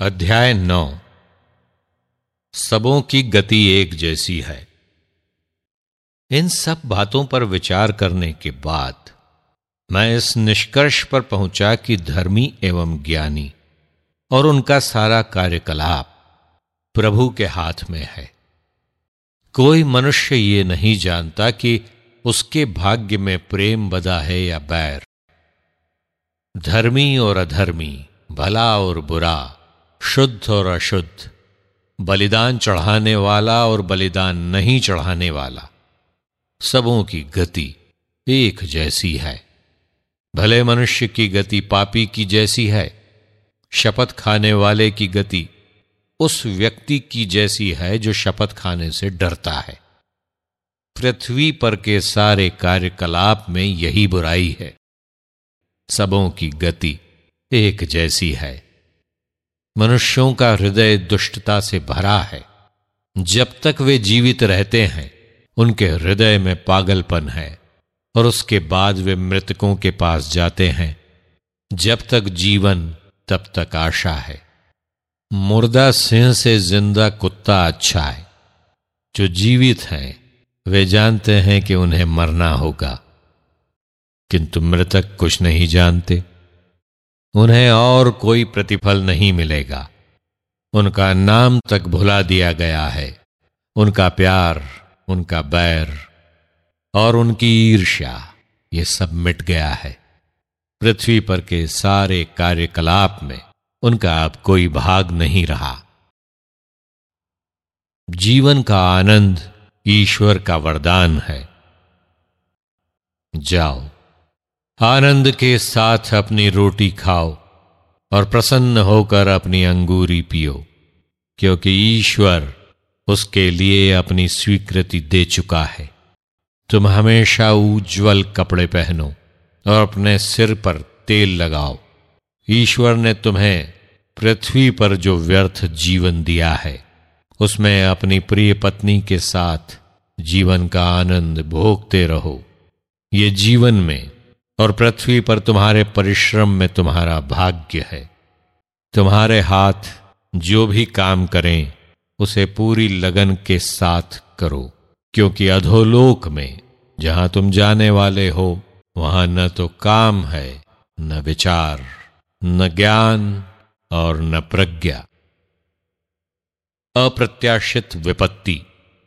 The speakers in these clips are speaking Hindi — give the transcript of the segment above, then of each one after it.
अध्याय 9। सबों की गति एक जैसी है। इन सब बातों पर विचार करने के बाद मैं इस निष्कर्ष पर पहुंचा कि धर्मी एवं ज्ञानी और उनका सारा कार्यकलाप प्रभु के हाथ में है। कोई मनुष्य ये नहीं जानता कि उसके भाग्य में प्रेम बधा है या बैर, धर्मी और अधर्मी, भला और बुरा, शुद्ध और अशुद्ध, बलिदान चढ़ाने वाला और बलिदान नहीं चढ़ाने वाला, सबों की गति एक जैसी है। भले मनुष्य की गति पापी की जैसी है, शपथ खाने वाले की गति उस व्यक्ति की जैसी है जो शपथ खाने से डरता है। पृथ्वी पर के सारे कार्यकलाप में यही बुराई है। सबों की गति एक जैसी है। मनुष्यों का हृदय दुष्टता से भरा है। जब तक वे जीवित रहते हैं उनके हृदय में पागलपन है, और उसके बाद वे मृतकों के पास जाते हैं। जब तक जीवन तब तक आशा है। मुर्दा सिंह से जिंदा कुत्ता अच्छा है। जो जीवित हैं वे जानते हैं कि उन्हें मरना होगा, किंतु मृतक कुछ नहीं जानते। उन्हें और कोई प्रतिफल नहीं मिलेगा। उनका नाम तक भुला दिया गया है। उनका प्यार, उनका बैर और उनकी ईर्ष्या, ये सब मिट गया है। पृथ्वी पर के सारे कार्यकलाप में उनका अब कोई भाग नहीं रहा। जीवन का आनंद ईश्वर का वरदान है। जाओ, आनंद के साथ अपनी रोटी खाओ और प्रसन्न होकर अपनी अंगूरी पियो, क्योंकि ईश्वर उसके लिए अपनी स्वीकृति दे चुका है। तुम हमेशा उज्ज्वल कपड़े पहनो और अपने सिर पर तेल लगाओ। ईश्वर ने तुम्हें पृथ्वी पर जो व्यर्थ जीवन दिया है, उसमें अपनी प्रिय पत्नी के साथ जीवन का आनंद भोगते रहो। ये जीवन में और पृथ्वी पर तुम्हारे परिश्रम में तुम्हारा भाग्य है। तुम्हारे हाथ जो भी काम करें उसे पूरी लगन के साथ करो, क्योंकि अधोलोक में जहां तुम जाने वाले हो वहां न तो काम है, न विचार, न ज्ञान और न प्रज्ञा। अप्रत्याशित विपत्ति।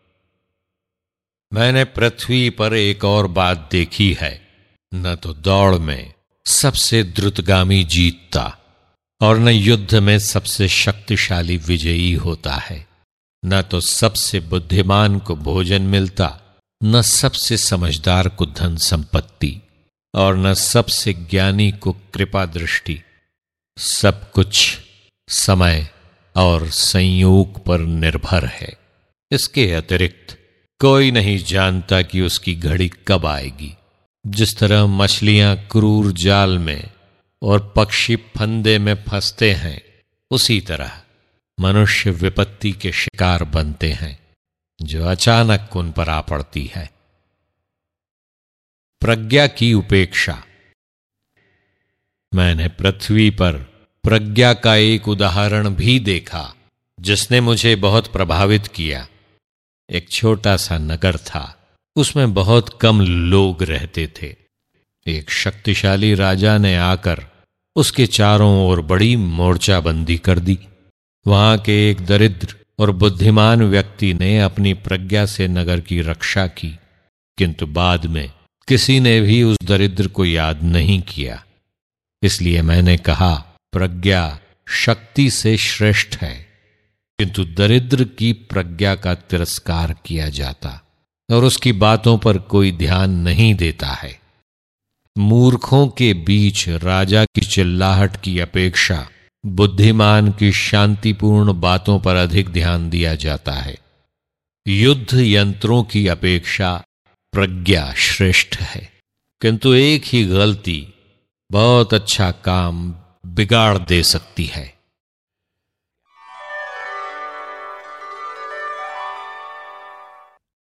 मैंने पृथ्वी पर एक और बात देखी है। न तो दौड़ में सबसे द्रुतगामी जीतता और न युद्ध में सबसे शक्तिशाली विजयी होता है। न तो सबसे बुद्धिमान को भोजन मिलता, न सबसे समझदार को धन संपत्ति, और न सबसे ज्ञानी को कृपा दृष्टि। सब कुछ समय और संयोग पर निर्भर है। इसके अतिरिक्त कोई नहीं जानता कि उसकी घड़ी कब आएगी। जिस तरह मछलियां क्रूर जाल में और पक्षी फंदे में फंसते हैं, उसी तरह मनुष्य विपत्ति के शिकार बनते हैं जो अचानक उन पर आ पड़ती है। प्रज्ञा की उपेक्षा। मैंने पृथ्वी पर प्रज्ञा का एक उदाहरण भी देखा जिसने मुझे बहुत प्रभावित किया। एक छोटा सा नगर था। उसमें बहुत कम लोग रहते थे। एक शक्तिशाली राजा ने आकर उसके चारों ओर बड़ी मोर्चाबंदी कर दी। वहां के एक दरिद्र और बुद्धिमान व्यक्ति ने अपनी प्रज्ञा से नगर की रक्षा की, किंतु बाद में किसी ने भी उस दरिद्र को याद नहीं किया। इसलिए मैंने कहा, प्रज्ञा शक्ति से श्रेष्ठ है, किंतु दरिद्र की प्रज्ञा का तिरस्कार किया जाता और उसकी बातों पर कोई ध्यान नहीं देता है। मूर्खों के बीच राजा की चिल्लाहट की अपेक्षा बुद्धिमान की शांतिपूर्ण बातों पर अधिक ध्यान दिया जाता है। युद्ध यंत्रों की अपेक्षा प्रज्ञा श्रेष्ठ है, किंतु एक ही गलती बहुत अच्छा काम बिगाड़ दे सकती है।